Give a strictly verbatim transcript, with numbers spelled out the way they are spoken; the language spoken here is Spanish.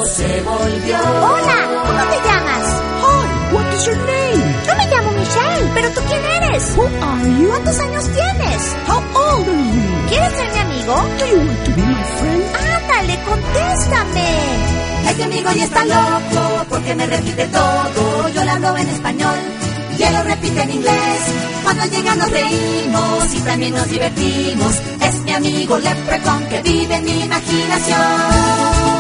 loco se volvió. Hola, ¿cómo te llamas? Hi, what is your name? Yo me llamo Michelle, ¿pero tú quién eres? Who are you? ¿Cuántos años tienes? How old are you? ¿Quieres ser mi amigo? Do you want to be my friend? Ándale, contéstame. Este amigo ya está loco porque me repite todo. Yo le hablo en español y él lo repite en inglés. Cuando llega nos reímos y también nos divertimos. Es mi amigo Leprechaun que vive en mi imaginación.